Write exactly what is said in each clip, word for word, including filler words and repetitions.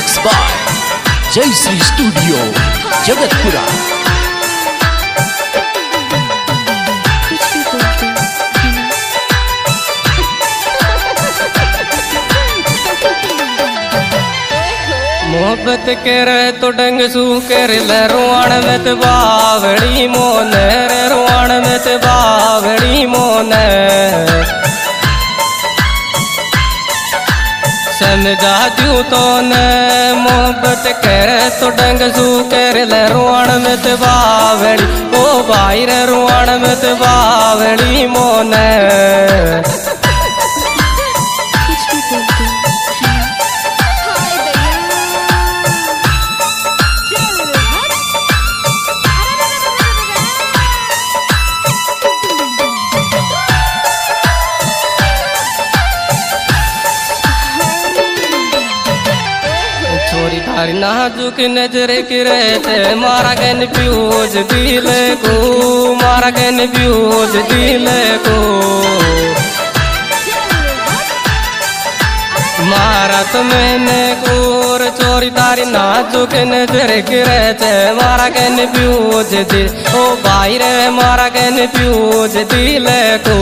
Mix by जय Shri studio Jagatpura. मोहब्बत कर तो डंग सू कर लरुआण में तो बावड़ी मोन रुआण में तो बावड़ी मोन समझा दू तो न मोहब्बत कर तो डंग सू कर लरुआण में तो बावड़ी ओ बाहर रुआण में तो बावड़ी मोन छोरी थारी नाजुक नजर गिरे थे मारा गन फ्यूज दिल को मारा गन फ्यूज दिल को मारा तो मैंने कोर चोरी तारी नाजुक नजर गिरे थे मारा गन फ्यूज दिल ओ भाई रे मारा गन फ्यूज दिल को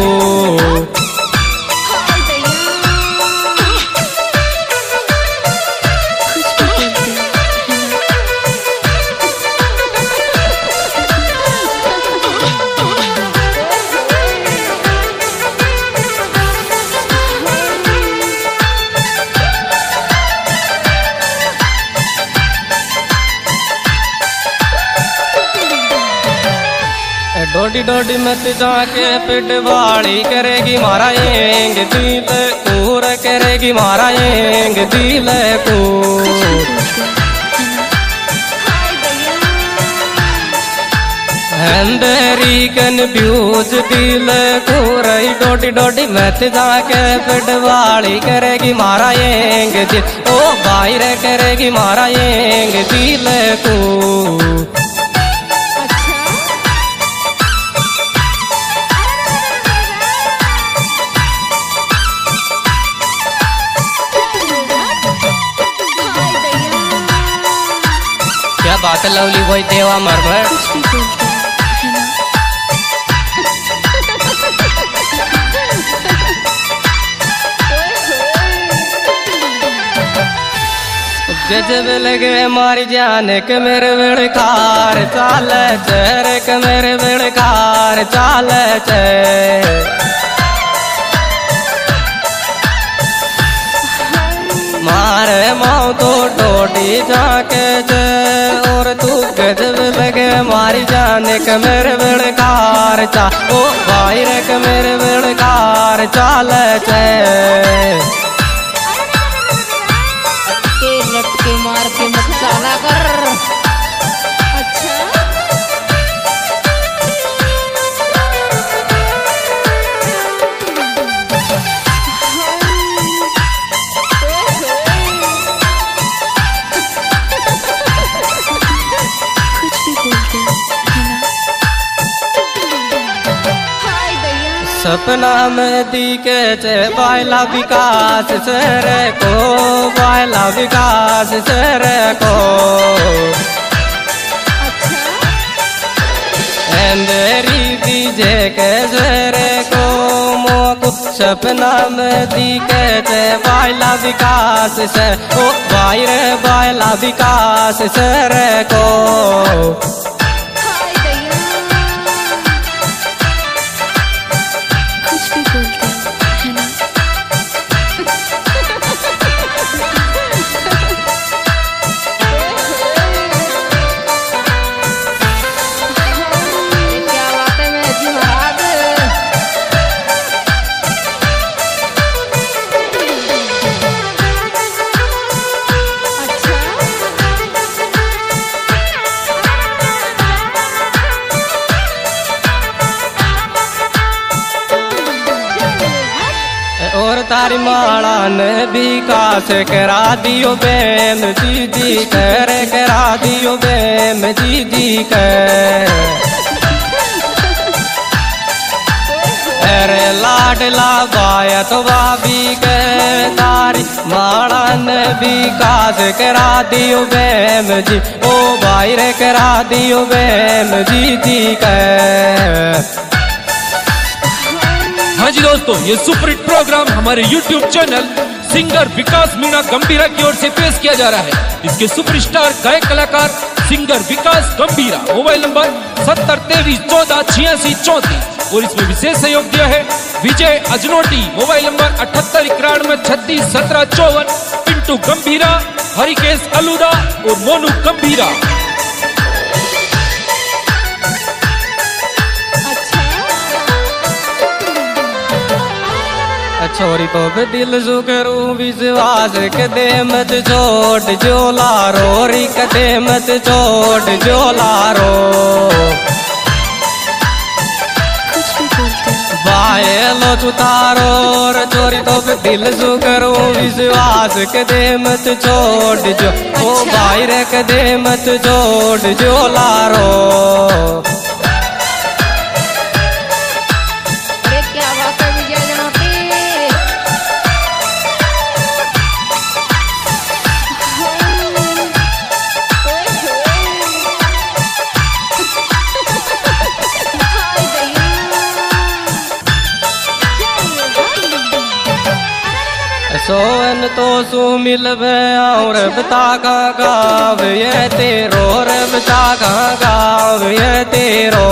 डोडी डोडी मत जाके पिटवाड़ी करेगी मारा एंग दिल कूर करेगी मारा एंग दिल को अंदरी कन्फ्यूज दिल को रही डोडी डोडी मत जाके पिटवाड़ी करेगी मारा एंग दिल ओ बाहर करेगी मारा एंग दिल को क्या बात है लवली वही देवा मरमर गजब लगे मारी जान के मेरे बेड़कार चाल चेहरे के मेरे बेड़कार चाल चे मारे माओ तो टोटी जाके जे और तू गजब लगे मारी जाने के मेरे बेड़कार चा ओ बाहर के मेरे बेड़कार चाल चे के लटके मार के मत चाला कर। सपना में दिखे चे बायला विकास सर को बायला विकास सर को अंधेरी दीजे के सर को मोको सपना में दिखे चे बायला विकास सर ओ बाहर बायला विकास सर को और तारी माला ने विकास करा दियो बेम दीदी कर करा दियो बेम दीदी कर अरे लाडला बाया तो भाभी के तारी माड़ा ने विकास करा दियो बेम जी, ओ भाई रे करा दियो बेम जी जी के। हाँ जी दोस्तों, ये सुपर हिट प्रोग्राम हमारे YouTube channel singer Vikas Meena Gambhira की ओर से पेश किया जा रहा है। इसके सुपरस्टार गायक कलाकार singer Vikas Gambhira, mobile number सत्तर तेईस चौदह छियासी चौंतीस, और इसमें विशेष सहयोग दिया है विजय अजनोटी, मोबाइल नंबर अठहत्तर इक्यानवे छत्तीस सत्रह चौवन, पिंटू गंभीरा, हरिकेश अलूदा और मोनू गंभीरा। छोरी तो भी दिल जो करूं विश्वास कदे मत छोड़ जो लारो, री कदे मत छोड़ जो लारो। बायलो चुतारो और चोरी तो भी दिल जो करूं विश्वास कदे मत छोड़ जो, ओ भाई रे कदे मत छोड़ जो लारो। सोन तो सु मिलवे और बता का गाव ये तेरो, रे बता का गाव ये तेरो।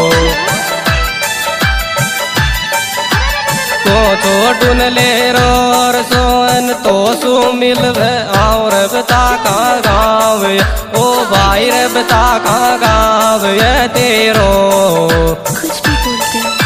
को तो ढूंढ ले रो और सोन तो सु मिलवे और बता का गाव, ओ भाई रे बता का गाव ये तेरो। कुछ भी बोलते हैं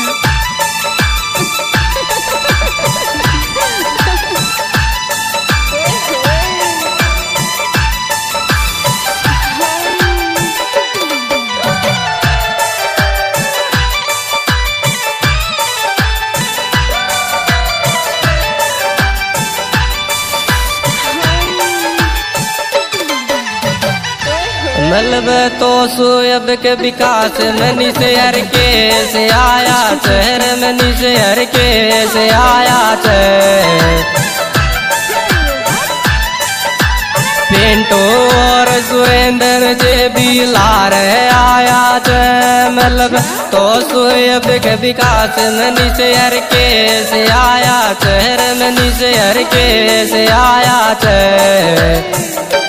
मलबे तो सुयब के विकास मनी से हर के से आया शहर मनी से हर के से आया छे। पिंटू और सुरेंद्र जे भी लार आया छे। मलब तो सुयब के विकास मनी से हर के से आया शहर मनी से हर के से आया छे।